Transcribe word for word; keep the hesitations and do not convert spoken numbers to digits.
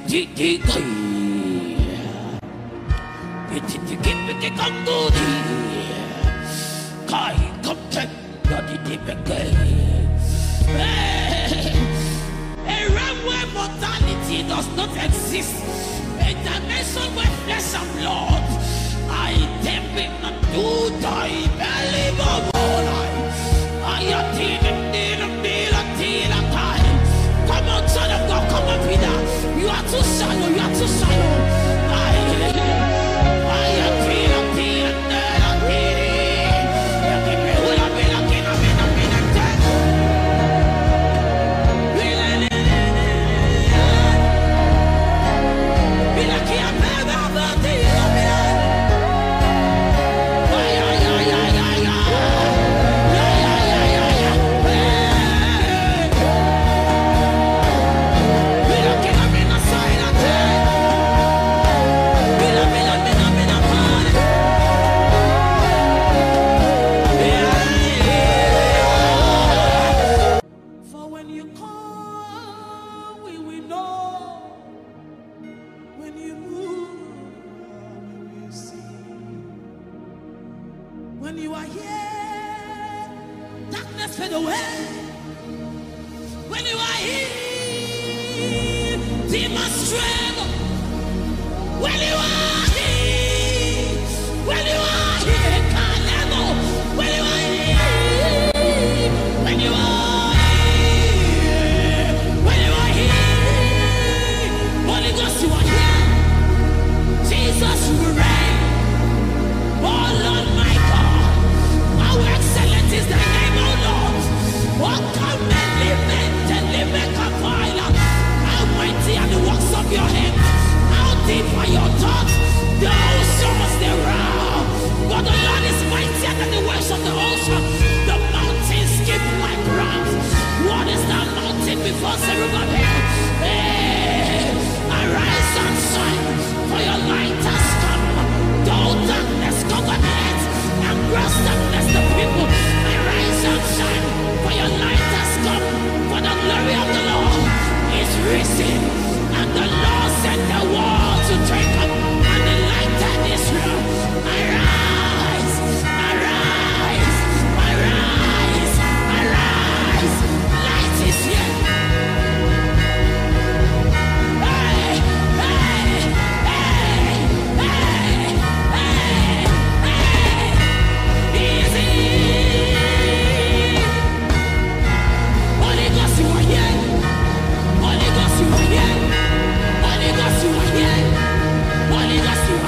Didi kai, iti tiki piki kangudi, kai kapten dadi di peke. A realm where mortality does not exist, a dimension where flesh and blood, I tempting not to die, belly bubble. I am dealing, dealing, dealing, dealing time. Come on, son of God, come on, Peter. You are too shallow, you are too shallow. I, I am dealing, dealing, dealing, dealing. You give me all of it, I can't, I can't, I can't, I can't. Be like you, I'm never about to you, I'm in. Ay, ay, ay, ay, ay, ay. When you are here, darkness fade away. When you are here, demons tremble. When you are here, when you are here, Kalemo. When you are here, when you are here, when you are here, Holy Ghost, you are here. Jesus, you reign. Oh Lord, my God, how excellent is thy name, O Lord. Oh, come and live and live and compile. How mighty are the works of your hands. How deep are your thoughts? The oceans thereof. For the Lord is mightier than the waves of the ocean. The mountains skip like rams. What is that mountain before Zerubbabel?